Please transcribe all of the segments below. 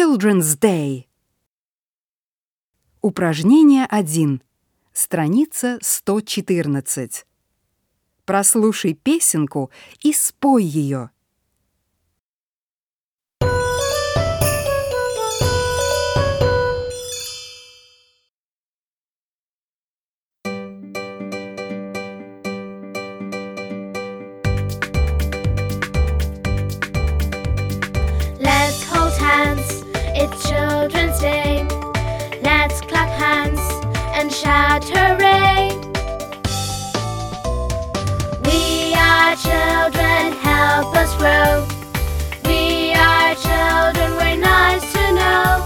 Children's Day. Упражнение 1. Страница 114. Прослушай песенку и спой ее. Let's hold hands, it's Children's Day. Let's clap hands and shout hooray. We are children, help us grow. We are children, we're nice to know.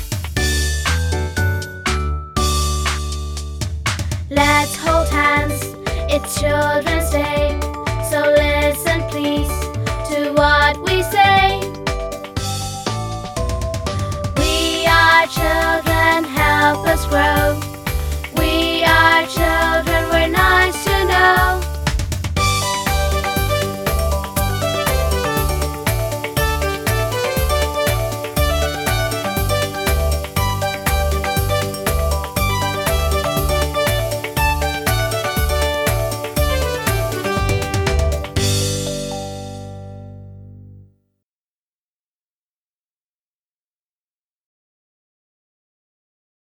Let's hold hands, it's Children's Day. So listen please to what we say. We are children, help us grow.